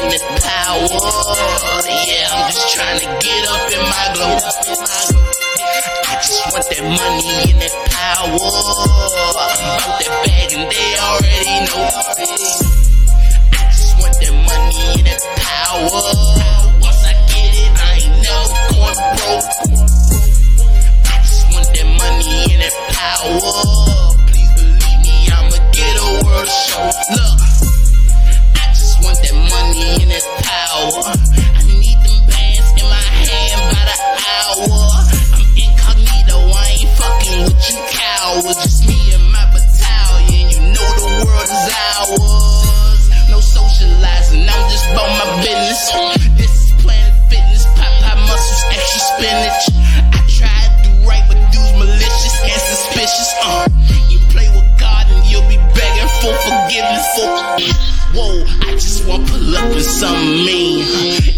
this power. Yeah, I'm just trying to get up in my glow. I just want that money and that power. I'm about that bag and they already know. I just want that money and that power. Once I get it, I ain't never going broke. I just want that money and that power. Please believe me, I'ma get a world show. Look, I just want that money and that power. I need them bands in my hand by the hour. I'm incognito, I ain't fucking with you cowards. Just me and my battalion, you know the world is ours. No socializing, I'm just about my business. This is Planet Fitness, pop muscles, extra spinach. I try to do right, but dudes malicious and suspicious. You play with God and you'll be begging for forgiveness. Whoa, I just want pull up in something mean.